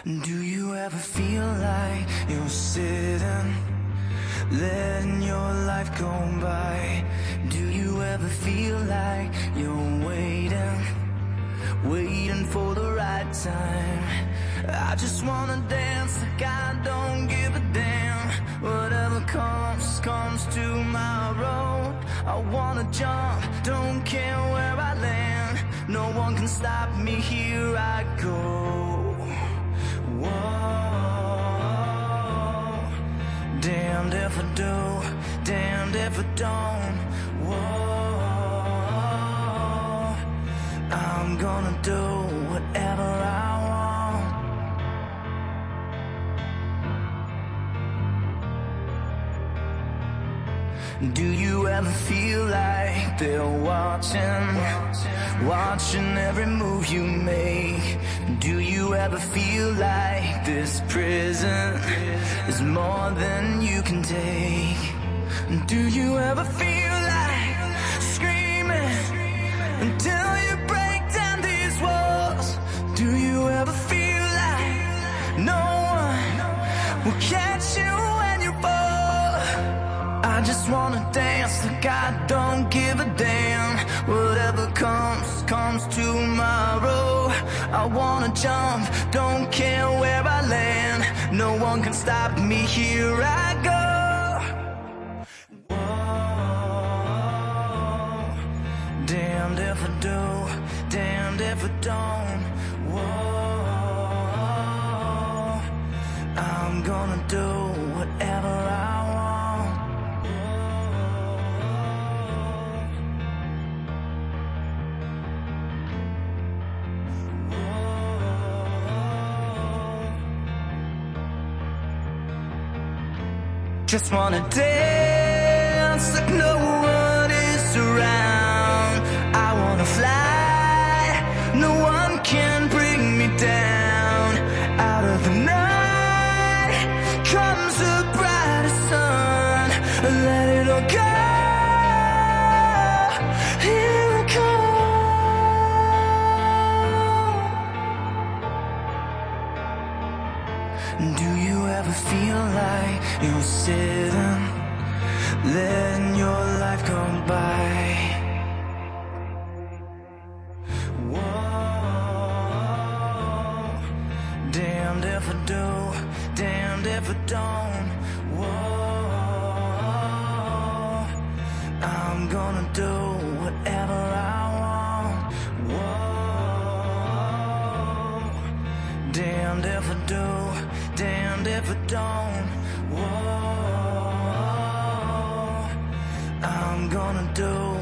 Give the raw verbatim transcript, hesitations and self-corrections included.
Do you ever feel like you're sitting, letting your life go by? Do you ever feel like you're waiting, waiting for the right time? I just wanna dance like I don't give a damn. Whatever comes, comes tomorrow. I wanna jump, don't care where I land. No one can stop me, here I go. Whoa, damned if I do, damned if I don't. Whoa, I'm gonna do whatever I want. Do you ever feel like they're watching, watching every move you make? Do you ever feel like this prison is more than you can take? Do you ever feel like screaming until you break down these walls? Do you ever feel like no one will catch you when you fall? I just wanna dance like I don't give a damn. Whatever comes, comes tomorrow. I wanna jump, don't care where I land. No one can stop me, here I go. Whoa, damned if I do, damned if I don't. Whoa, I'm gonna do whatever I want. Just wanna dance like no one is around. I wanna fly, no one can bring me down. Out of the night comes the brightest sun. Let it all go, here I come. Do you ever feel like you're sitting, letting your life go by? Whoa, damned if I do, damned if I don't. Whoa, I'm gonna do whatever I want. Whoa, damned if I do, damned if I don't. Whoa, I'm gonna do